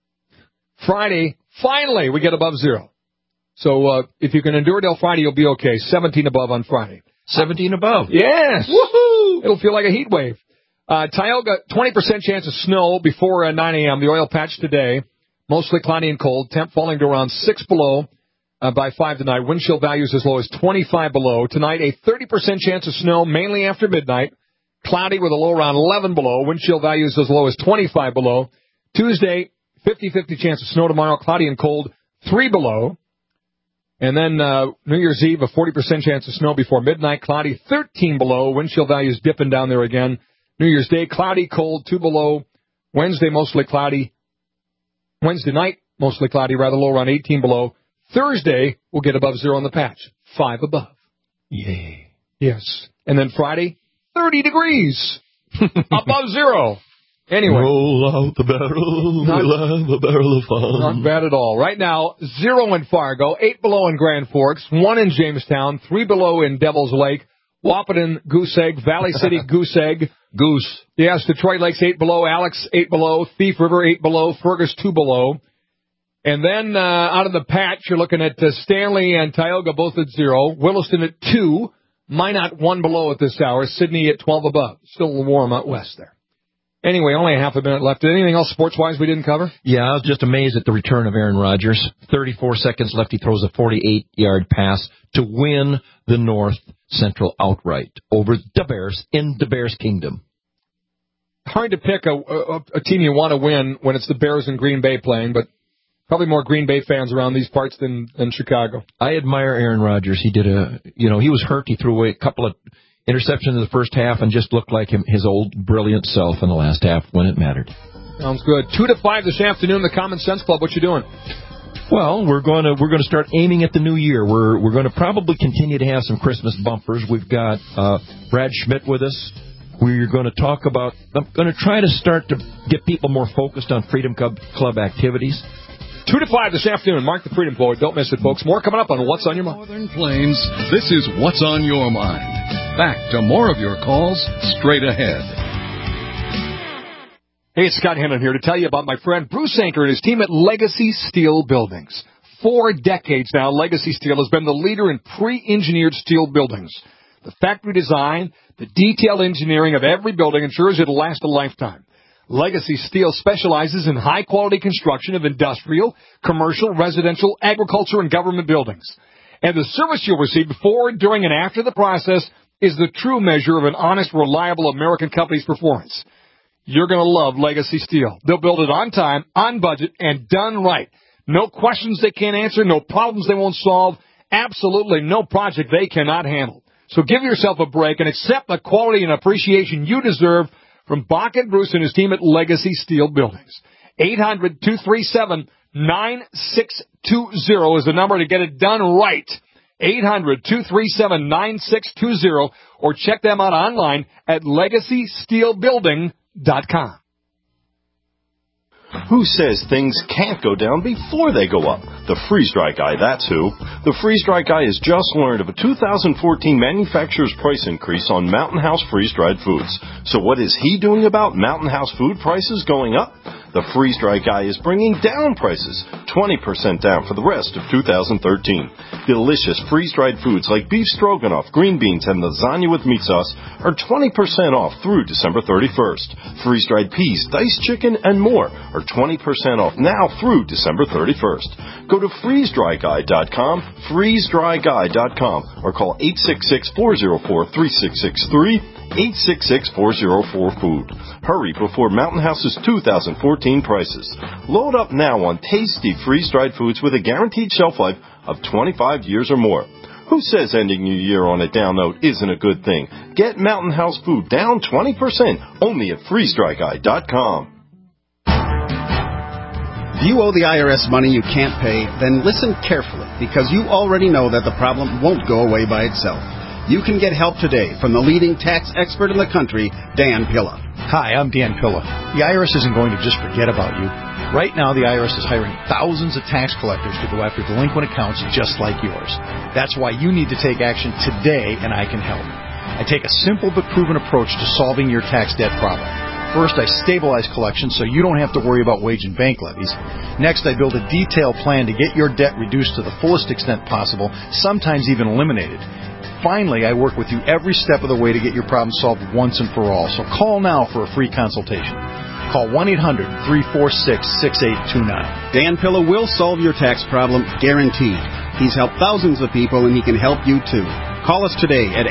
Friday, finally, we get above zero. So if you can endure till Friday, you'll be okay. 17 above on Friday. 17 above? Yes. Woohoo! It'll feel like a heat wave. Tioga, 20% chance of snow before 9 a.m. The oil patch today. Mostly cloudy and cold. Temp falling to around 6 below by 5 tonight. Wind chill values as low as 25 below. Tonight, a 30% chance of snow, mainly after midnight. Cloudy with a low around 11 below. Wind chill values as low as 25 below. Tuesday, 50-50 chance of snow tomorrow. Cloudy and cold, 3 below. And then New Year's Eve, a 40% chance of snow before midnight. Cloudy, 13 below. Wind chill values dipping down there again. New Year's Day, cloudy, cold, 2 below. Wednesday, mostly cloudy. Wednesday night, mostly cloudy, rather low, around 18 below. Thursday, we'll get above zero on the patch, 5 above. Yay. Yes. And then Friday, 30 degrees, above zero. Anyway. Roll out the barrel, we'll have a barrel of fun. Not bad at all. Right now, 0 in Fargo, 8 below in Grand Forks, 1 in Jamestown, 3 below in Devil's Lake, Wahpeton, Goose Egg, Valley City, Goose Egg. Goose. Yes, Detroit Lakes 8 below, Alex 8 below, Thief River 8 below, Fergus 2 below. And then out of the patch, you're looking at Stanley and Tioga both at 0, Williston at 2, Minot 1 below at this hour, Sydney at 12 above. Still a little warm out west there. Anyway, only a half a minute left. Anything else sports-wise we didn't cover? Yeah, I was just amazed at the return of Aaron Rodgers. 34 seconds left. He throws a 48-yard pass to win the North Central outright over the Bears in the Bears Kingdom. Hard to pick a team you want to win when it's the Bears and Green Bay playing, but probably more Green Bay fans around these parts than Chicago. I admire Aaron Rodgers. He did he was hurt. He threw away a couple of interceptions in the first half and just looked like his old brilliant self in the last half when it mattered. Sounds good. 2 to 5 this afternoon, the Common Sense Club. What you doing? Well, we're going to start aiming at the new year. We're going to probably continue to have some Christmas bumpers. We've got Brad Schmidt with us. We're going to talk about. I'm going to try to start to get people more focused on Freedom Club activities. 2 to 5 this afternoon. Mark the Freedom Poet. Don't miss it, folks. More coming up on What's on Your Mind. Northern Plains, this is What's on Your Mind. Back to more of your calls straight ahead. Hey, it's Scott Hennon here to tell you about my friend Bruce Anker and his team at Legacy Steel Buildings. 4 decades now, Legacy Steel has been the leader in pre-engineered steel buildings. The factory design, the detailed engineering of every building ensures it'll last a lifetime. Legacy Steel specializes in high-quality construction of industrial, commercial, residential, agriculture, and government buildings. And the service you'll receive before, during, and after the process is the true measure of an honest, reliable American company's performance. You're going to love Legacy Steel. They'll build it on time, on budget, and done right. No questions they can't answer, no problems they won't solve, absolutely no project they cannot handle. So give yourself a break and accept the quality and appreciation you deserve from Bach and Bruce and his team at Legacy Steel Buildings. 800-237-9620 is the number to get it done right. 800-237-9620, or check them out online at legacysteelbuilding.com. Who says things can't go down before they go up? The freeze-dry guy, that's who. The freeze-dry guy has just learned of a 2014 manufacturer's price increase on Mountain House freeze-dried foods. So what is he doing about Mountain House food prices going up? The freeze-dry guy is bringing down prices, 20% down for the rest of 2013. Delicious freeze-dried foods like beef stroganoff, green beans, and lasagna with meat sauce are 20% off through December 31st. Freeze-dried peas, diced chicken, and more are 20% off now through December 31st. Go to freezedryguy.com, freezedryguy.com, or call 866-404-3663, 866-404-FOOD. Hurry before Mountain House's 2014 prices. Load up now on tasty freeze-dried foods with a guaranteed shelf life of 25 years or more. Who says ending your year on a down note isn't a good thing? Get Mountain House food down 20% only at freezedryguy.com. If you owe the IRS money you can't pay, then listen carefully, because you already know that the problem won't go away by itself. You can get help today from the leading tax expert in the country, Dan Pilla. Hi, I'm Dan Pilla. The IRS isn't going to just forget about you. Right now, the IRS is hiring thousands of tax collectors to go after delinquent accounts just like yours. That's why you need to take action today, and I can help. I take a simple but proven approach to solving your tax debt problem. First, I stabilize collections so you don't have to worry about wage and bank levies. Next, I build a detailed plan to get your debt reduced to the fullest extent possible, sometimes even eliminated. Finally, I work with you every step of the way to get your problem solved once and for all. So call now for a free consultation. Call 1-800-346-6829. Dan Pilla will solve your tax problem, guaranteed. He's helped thousands of people, and he can help you too. Call us today at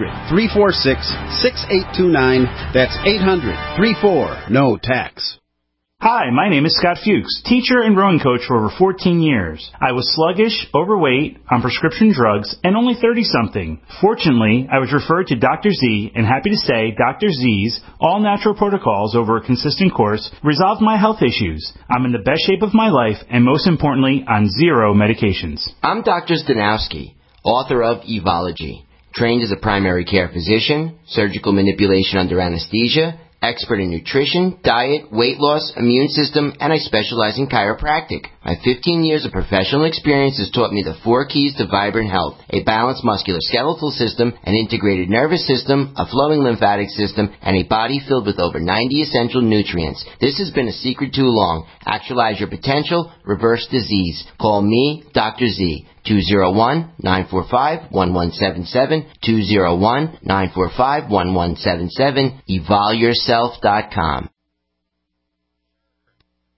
800-346-6829. That's 800-34-NO-TAX. Hi, my name is Scott Fuchs, teacher and rowing coach for over 14 years. I was sluggish, overweight, on prescription drugs, and only 30-something. Fortunately, I was referred to Dr. Z, and happy to say Dr. Z's all-natural protocols over a consistent course resolved my health issues. I'm in the best shape of my life, and most importantly, on 0 medications. I'm Dr. Stanowski, author of Evology, trained as a primary care physician, surgical manipulation under anesthesia, expert in nutrition, diet, weight loss, immune system, and I specialize in chiropractic. My 15 years of professional experience has taught me the 4 keys to vibrant health: a balanced musculoskeletal system, an integrated nervous system, a flowing lymphatic system, and a body filled with over 90 essential nutrients. This has been a secret too long. Actualize your potential, reverse disease. Call me, Dr. Z. 201-945-1177, 201-945-1177, evolveyourself.com.